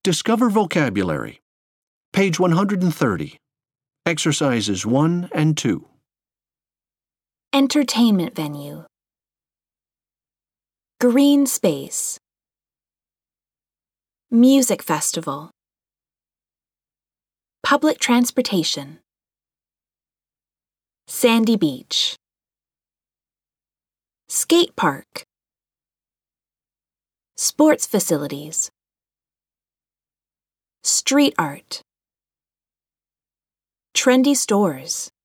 Discover vocabulary. Page 130. Exercises 1 and 2. Entertainment venue. Green space. Music festival. Public transportation. Sandy beach. Skate park. Sports facilities. Street art. Trendy stores.